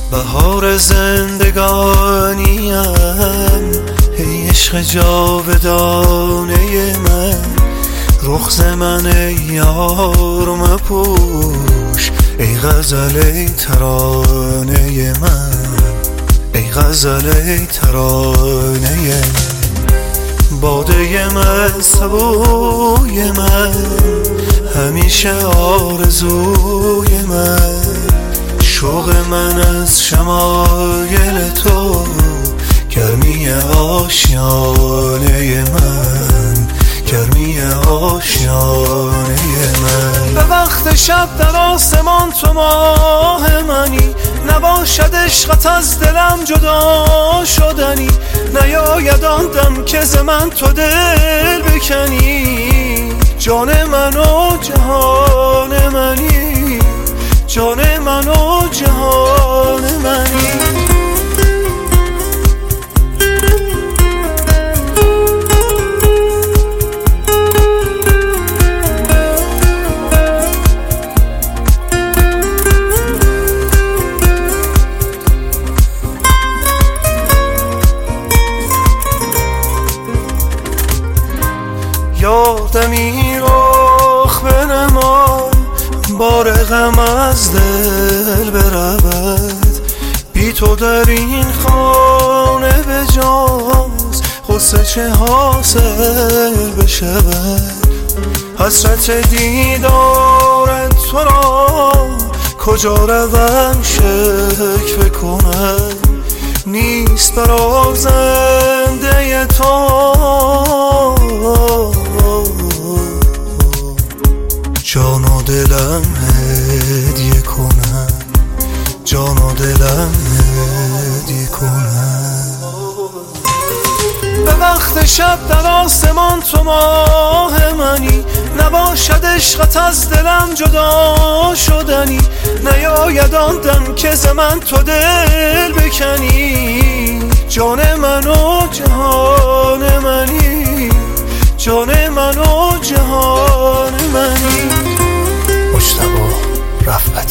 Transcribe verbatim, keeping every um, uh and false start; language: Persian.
بهار زندگانیم ای عشق جاودانه من، رخ من ای یار مپوش ای غزل ترانه من، ای غزل ترانه من. باده من سبوی من، همیشه آرزوی من، شوق من از شمایل تو، گرمی آشیانه من، گرمی آشیانه من. به وقت شب در آسمان تو ماه منی، نباشد عشقت از دلم جدا شدنی، نیاید آن دم که ز من تو دل بکنی. جان من و جهان منی، جان من و جهان منی. یادمی رخ بنما، بار غم از دل برود، بی تو در این خانه بجاست غصه چه حاصل بشود. حسرت دیدارت تو را کجا روم شکوه کنم، نیست برازنده تو جان و دلم هدیه کنم، جان و دلم هدیه کنم. به وقت شب در آسمان تو ماه منی، نباشد عشقت از دلم جدا شدنی، نیاید آن دم که ز من تو دل بکنی. جان من و جهان منی، جان من و جهان منی. مجتبی رفعتی.